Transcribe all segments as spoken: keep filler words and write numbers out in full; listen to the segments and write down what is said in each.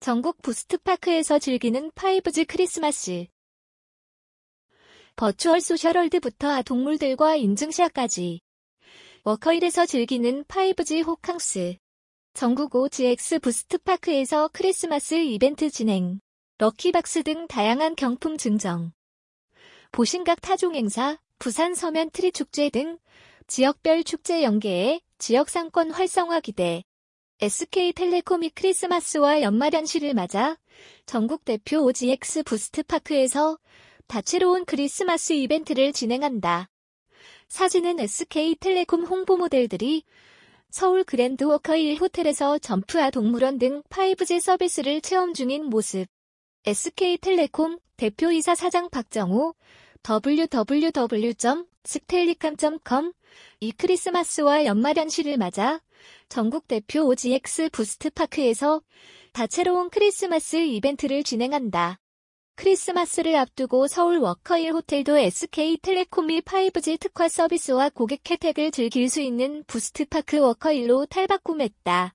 전국 부스트파크에서 즐기는 파이브지 크리스마스. 버추얼 소셜월드부터 동물들과 인증샷까지. 워커힐에서 즐기는 파이브지 호캉스. 전국 오지엑스 부스트파크에서 크리스마스 이벤트 진행. 럭키박스 등 다양한 경품 증정. 보신각 타종 행사, 부산 서면 트리 축제 등 지역별 축제 연계에 지역 상권 활성화 기대. 에스케이텔레콤이 크리스마스와 연말연시를 맞아 전국 대표 오지엑스 부스트파크에서 다채로운 크리스마스 이벤트를 진행한다. 사진은 에스케이텔레콤 홍보 모델들이 서울 그랜드 워커힐 호텔에서 점프아 동물원 등 파이브지 서비스를 체험 중인 모습. 에스케이텔레콤 대표이사 사장 박정호 더블유 더블유 더블유 점 스텔리캄 점 컴 이 크리스마스와 연말연시를 맞아 전국 대표 오지엑스 부스트파크에서 다채로운 크리스마스 이벤트를 진행한다. 크리스마스를 앞두고 서울 워커힐 호텔도 에스케이텔레콤이 파이브지 특화 서비스와 고객 혜택을 즐길 수 있는 부스트파크 워커힐로 탈바꿈했다.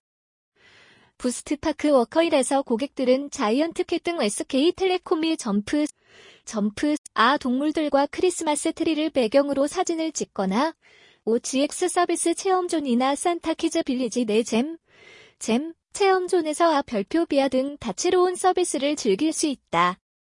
부스트파크 워커힐에서 고객들은 자이언트 캣 등 에스케이텔레콤이 점프, 점프, 아 동물들과 크리스마스 트리를 배경으로 사진을 찍거나 오지엑스 서비스 체험존이나 산타키즈 빌리지 내 잼, 잼, 체험존에서 아 별표 비아 등 다채로운 서비스를 즐길 수 있다.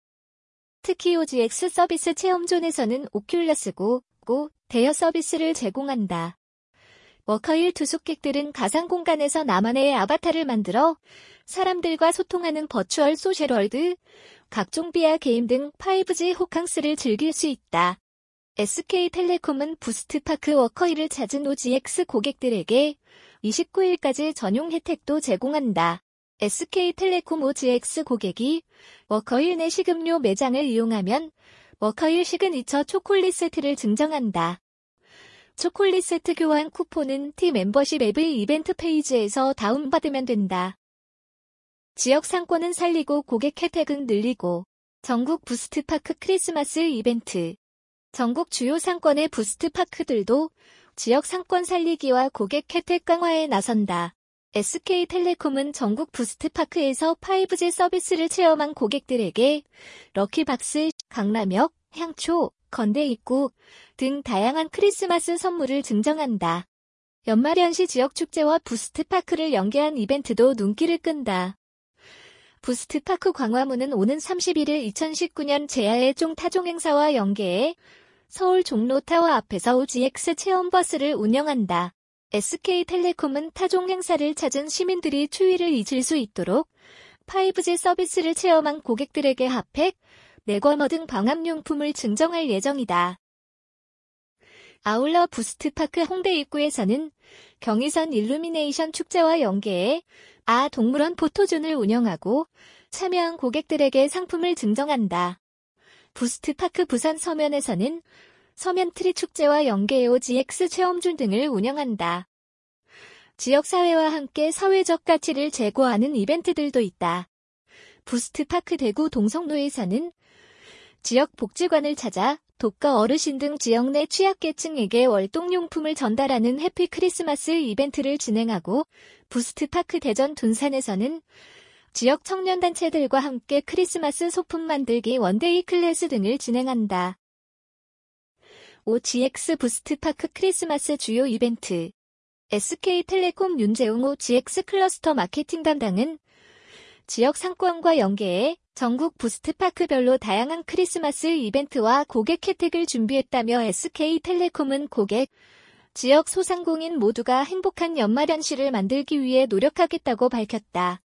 특히 오지엑스 서비스 체험존에서는 오큘러스 고, 고 대여 서비스를 제공한다. 워커힐 투숙객들은 가상 공간에서 나만의 아바타를 만들어 사람들과 소통하는 버추얼 소셜월드, 각종 비아 게임 등 파이브지 호캉스를 즐길 수 있다. 에스케이텔레콤은 부스트파크 워커힐을 찾은 오지엑스 고객들에게 이십구 일까지 전용 혜택도 제공한다. 에스케이텔레콤 오지엑스 고객이 워커힐 내 식음료 매장을 이용하면 워커힐 시그니처 초콜릿 세트를 증정한다. 초콜릿 세트 교환 쿠폰은 T 멤버십 앱의 이벤트 페이지에서 다운받으면 된다. 지역 상권은 살리고 고객 혜택은 늘리고. 전국 부스트파크 크리스마스 이벤트. 전국 주요 상권의 부스트파크들도 지역 상권 살리기와 고객 혜택 강화에 나선다. 에스케이텔레콤은 전국 부스트파크에서 파이브지 서비스를 체험한 고객들에게 럭키박스, 강남역, 향초, 건대입구 등 다양한 크리스마스 선물을 증정한다. 연말연시 지역축제와 부스트파크를 연계한 이벤트도 눈길을 끈다. 부스트파크 광화문은 오는 삼십일 일 이천십구 년 제야의 종 타종 행사와 연계해 서울 종로타워 앞에서 오지엑스 체험버스를 운영한다. 에스케이텔레콤은 타종 행사를 찾은 시민들이 추위를 잊을 수 있도록 파이브지 서비스를 체험한 고객들에게 핫팩, 내과머 등 방함용품을 증정할 예정이다. 아울러 부스트파크 홍대 입구에서는 경의선 일루미네이션 축제와 연계해 아 동물원 포토존을 운영하고 참여한 고객들에게 상품을 증정한다. 부스트파크 부산 서면에서는 서면 트리 축제와 연계해 오지엑스 체험존 등을 운영한다. 지역사회와 함께 사회적 가치를 제고하는 이벤트들도 있다. 부스트파크 대구 동성로에서는 지역 복지관을 찾아 독거 어르신 등 지역 내 취약계층에게 월동용품을 전달하는 해피 크리스마스 이벤트를 진행하고 부스트파크 대전 둔산에서는 지역 청년단체들과 함께 크리스마스 소품 만들기 원데이 클래스 등을 진행한다. 오지엑스 부스트파크 크리스마스 주요 이벤트. 에스케이텔레콤 윤재웅 오지엑스 클러스터 마케팅 담당은 지역 상권과 연계해 전국 부스트파크별로 다양한 크리스마스 이벤트와 고객 혜택을 준비했다며 에스케이텔레콤은 고객, 지역 소상공인 모두가 행복한 연말연시를 만들기 위해 노력하겠다고 밝혔다.